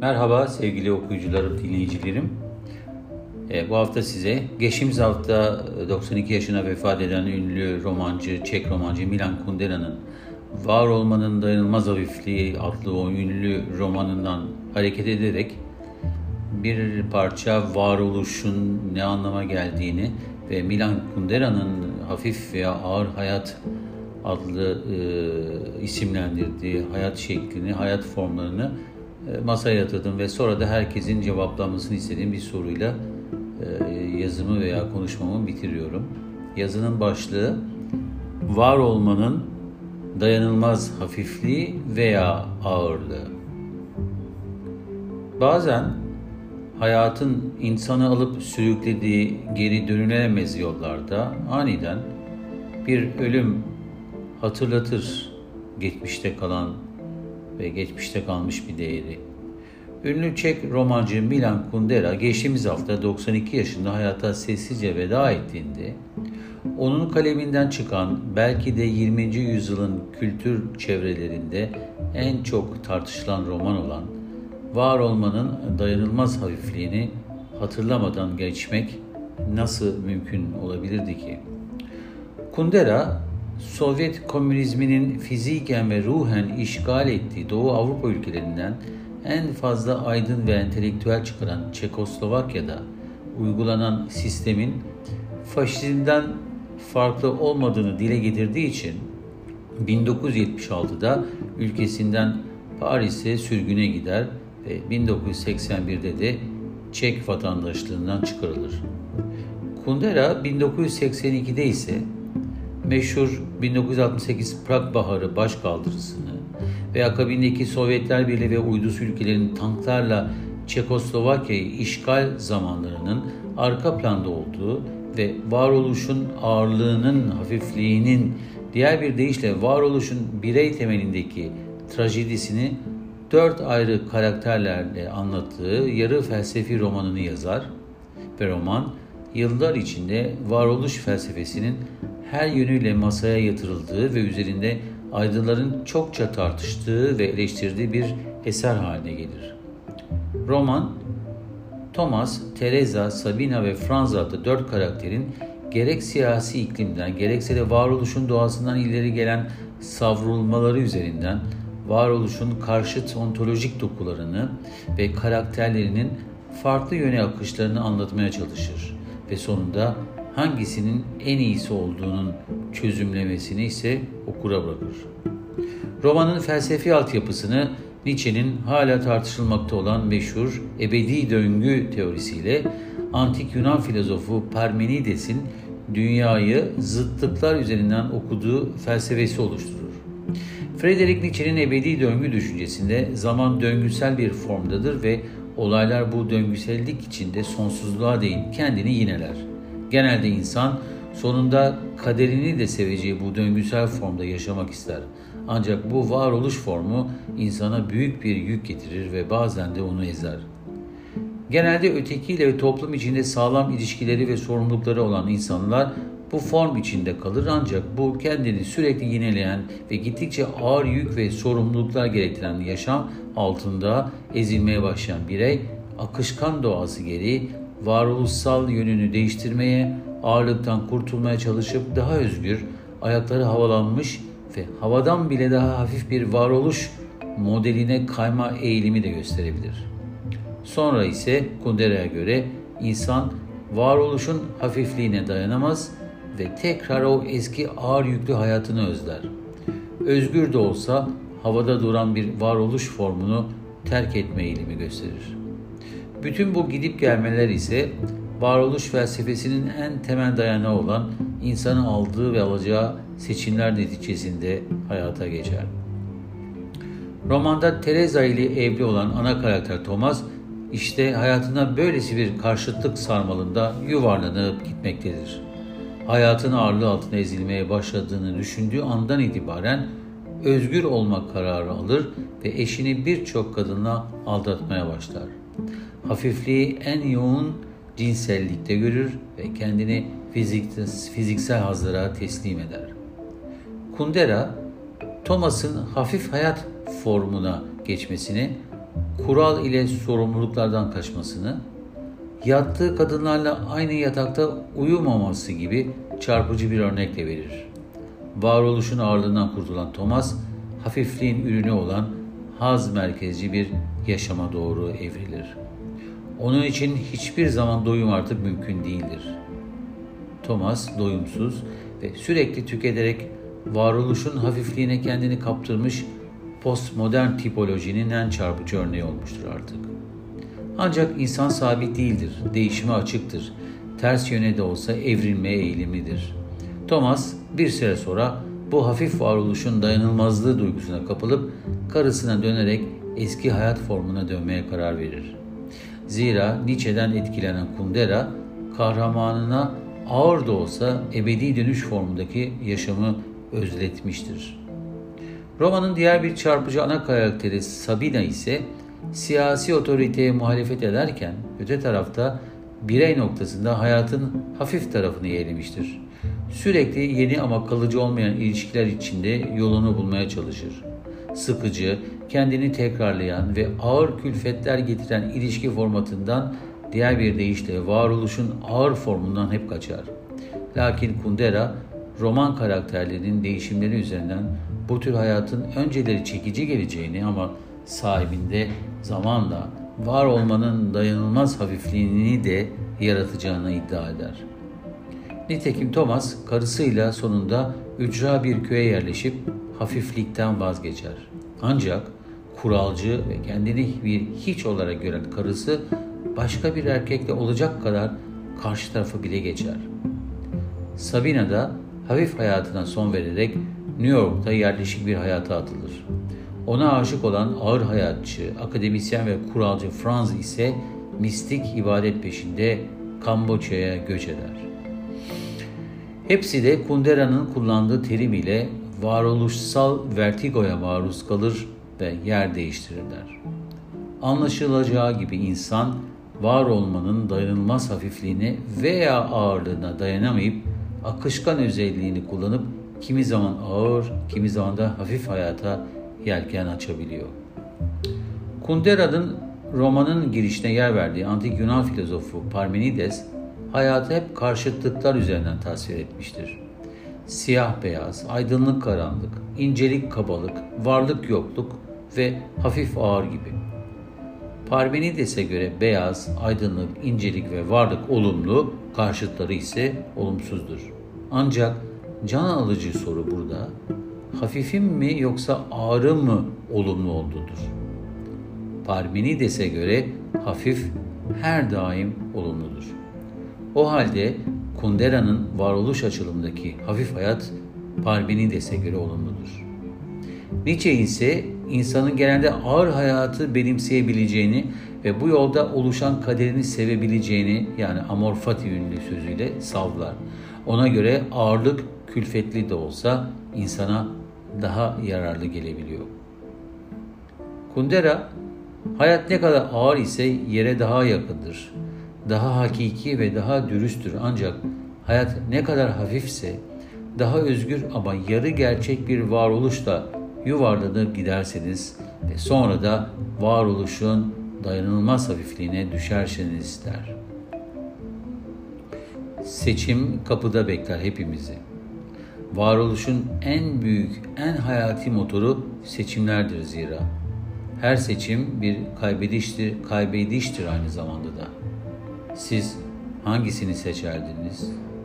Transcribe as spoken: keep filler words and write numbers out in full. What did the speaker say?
Merhaba sevgili okuyucularım, dinleyicilerim. E, bu hafta size geçtiğimiz hafta doksan iki yaşına vefat eden ünlü romancı, Çek romancı Milan Kundera'nın Var Olmanın Dayanılmaz Hafifliği adlı o ünlü romanından hareket ederek bir parça varoluşun ne anlama geldiğini ve Milan Kundera'nın hafif veya ağır hayat adlı e, isimlendirdiği hayat şeklini, hayat formlarını e, masaya yatırdım ve sonra da herkesin cevaplamasını istediğim bir soruyla e, yazımı veya konuşmamı bitiriyorum. Yazının başlığı Var Olmanın Dayanılmaz Hafifliği veya Ağırlığı. Bazen hayatın insanı alıp sürüklediği geri dönülemez yollarda aniden bir ölüm hatırlatır geçmişte kalan ve geçmişte kalmış bir değeri. Ünlü Çek romancı Milan Kundera geçtiğimiz hafta doksan iki yaşında hayata sessizce veda ettiğinde onun kaleminden çıkan belki de yirminci yüzyılın kültür çevrelerinde en çok tartışılan roman olan Var Olmanın Dayanılmaz Hafifliğini hatırlamadan geçmek nasıl mümkün olabilirdi ki? Kundera, Sovyet komünizminin fiziken ve ruhen işgal ettiği Doğu Avrupa ülkelerinden en fazla aydın ve entelektüel çıkaran Çekoslovakya'da uygulanan sistemin faşizmden farklı olmadığını dile getirdiği için bin dokuz yüz yetmiş altıda ülkesinden Paris'e sürgüne gider ve bin dokuz yüz seksen birde de Çek vatandaşlığından çıkarılır. Kundera bin dokuz yüz seksen ikide ise meşhur bin dokuz yüz altmış sekiz Prag Baharı başkaldırısını ve akabindeki Sovyetler Birliği ve uydusu ülkelerin tanklarla Çekoslovakya'yı işgal zamanlarının arka planda olduğu ve varoluşun ağırlığının hafifliğinin diğer bir deyişle varoluşun birey temelindeki trajedisini dört ayrı karakterlerle anlattığı yarı felsefi romanını yazar ve roman yıllar içinde varoluş felsefesinin her yönüyle masaya yatırıldığı ve üzerinde aydınların çokça tartıştığı ve eleştirdiği bir eser haline gelir. Roman, Thomas, Teresa, Sabina ve Franz adlı dört karakterin gerek siyasi iklimden gerekse de varoluşun doğasından ileri gelen savrulmaları üzerinden varoluşun karşıt ontolojik dokularını ve karakterlerinin farklı yöne akışlarını anlatmaya çalışır ve sonunda hangisinin en iyisi olduğunun çözümlemesini ise okura bırakır. Romanın felsefi altyapısını Nietzsche'nin hala tartışılmakta olan meşhur ebedi döngü teorisiyle antik Yunan filozofu Parmenides'in dünyayı zıtlıklar üzerinden okuduğu felsefesi oluşturur. Friedrich Nietzsche'nin ebedi döngü düşüncesinde zaman döngüsel bir formdadır ve olaylar bu döngüsellik içinde sonsuzluğa değil kendini yineler. Genelde insan sonunda kaderini de seveceği bu döngüsel formda yaşamak ister. Ancak bu varoluş formu insana büyük bir yük getirir ve bazen de onu ezer. Genelde ötekiyle ve toplum içinde sağlam ilişkileri ve sorumlulukları olan insanlar bu form içinde kalır ancak bu kendini sürekli yineleyen ve gittikçe ağır yük ve sorumluluklar gerektiren yaşam altında ezilmeye başlayan birey akışkan doğası gereği varoluşsal yönünü değiştirmeye, ağırlıktan kurtulmaya çalışıp daha özgür, ayakları havalanmış ve havadan bile daha hafif bir varoluş modeline kayma eğilimi de gösterebilir. Sonra ise Kundera'ya göre insan varoluşun hafifliğine dayanamaz ve tekrar o eski ağır yüklü hayatını özler. Özgür de olsa havada duran bir varoluş formunu terk etme eğilimi gösterir. Bütün bu gidip gelmeler ise varoluş felsefesinin en temel dayanağı olan insanın aldığı ve alacağı seçimler neticesinde hayata geçer. Romanda Teresa ile evli olan ana karakter Thomas, işte hayatına böylesi bir karşıtlık sarmalında yuvarlanıp gitmektedir. Hayatın ağırlığı altına ezilmeye başladığını düşündüğü andan itibaren özgür olmak kararı alır ve eşini birçok kadınla aldatmaya başlar. Hafifliği en yoğun cinsellikte görür ve kendini fiziksel hazlara teslim eder. Kundera, Thomas'ın hafif hayat formuna geçmesini kural ile sorumluluklardan kaçmasını, yattığı kadınlarla aynı yatakta uyumaması gibi çarpıcı bir örnekle verir. Varoluşun ağırlığından kurtulan Thomas, hafifliğin ürünü olan haz merkezci bir yaşama doğru evrilir. Onun için hiçbir zaman doyum artık mümkün değildir. Thomas doyumsuz ve sürekli tüketerek varoluşun hafifliğine kendini kaptırmış postmodern tipolojinin en çarpıcı örneği olmuştur artık. Ancak insan sabit değildir, değişime açıktır, ters yöne de olsa evrilmeye eğilimlidir. Thomas bir süre sonra bu hafif varoluşun dayanılmazlığı duygusuna kapılıp karısına dönerek eski hayat formuna dönmeye karar verir. Zira Nietzsche'den etkilenen Kundera, kahramanına ağır da olsa ebedi dönüş formundaki yaşamı özletmiştir. Romanın diğer bir çarpıcı ana karakteri Sabina ise siyasi otoriteye muhalefet ederken öte tarafta birey noktasında hayatın hafif tarafını yeğlemiştir. Sürekli yeni ama kalıcı olmayan ilişkiler içinde yolunu bulmaya çalışır. Sıkıcı, kendini tekrarlayan ve ağır külfetler getiren ilişki formatından diğer bir deyişle varoluşun ağır formundan hep kaçar. Lakin Kundera, roman karakterlerinin değişimleri üzerinden bu tür hayatın önceleri çekici geleceğini ama sahibinde zamanla var olmanın dayanılmaz hafifliğini de yaratacağını iddia eder. Nitekim Thomas karısıyla sonunda ücra bir köye yerleşip hafiflikten vazgeçer. Ancak kuralcı ve kendini bir hiç olarak gören karısı başka bir erkekle olacak kadar karşı tarafı bile geçer. Sabina da hafif hayatına son vererek New York'ta yerleşik bir hayata atılır. Ona aşık olan ağır hayatçı, akademisyen ve kuralcı Franz ise mistik ibadet peşinde Kamboçya'ya göç eder. Hepsi de Kundera'nın kullandığı terim ile varoluşsal vertigoya maruz kalır ve yer değiştirirler. Anlaşılacağı gibi insan, var olmanın dayanılmaz hafifliğine veya ağırlığına dayanamayıp akışkan özelliğini kullanıp kimi zaman ağır, kimi zaman da hafif hayata yelken açabiliyor. Kundera'nın romanın girişine yer verdiği antik Yunan filozofu Parmenides, hayatı hep karşıtlıklar üzerinden tasvir etmiştir. Siyah beyaz, aydınlık karanlık, incelik kabalık, varlık yokluk ve hafif ağır gibi. Parmenides'e göre beyaz, aydınlık, incelik ve varlık olumlu, karşıtları ise olumsuzdur. Ancak can alıcı soru burada, hafifim mi yoksa ağırım mı olumlu olduğudur. Parmenides'e göre hafif her daim olumludur. O halde Kundera'nın varoluş açılımındaki hafif hayat Parmenides'e göre olumludur. Nietzsche ise insanın genelde ağır hayatı benimseyebileceğini ve bu yolda oluşan kaderini sevebileceğini, yani amor fati ünlü sözüyle savlar. Ona göre ağırlık külfetli de olsa insana daha yararlı gelebiliyor. Kundera, hayat ne kadar ağır ise yere daha yakındır. Daha hakiki ve daha dürüsttür, ancak hayat ne kadar hafifse daha özgür ama yarı gerçek bir varoluşla yuvarlanıp giderseniz ve sonra da varoluşun dayanılmaz hafifliğine düşerseniz der. Seçim kapıda bekler hepimizi. Varoluşun en büyük, en hayati motoru seçimlerdir zira. Her seçim bir kaybediştir, kaybediştir aynı zamanda da. Siz hangisini seçerdiniz?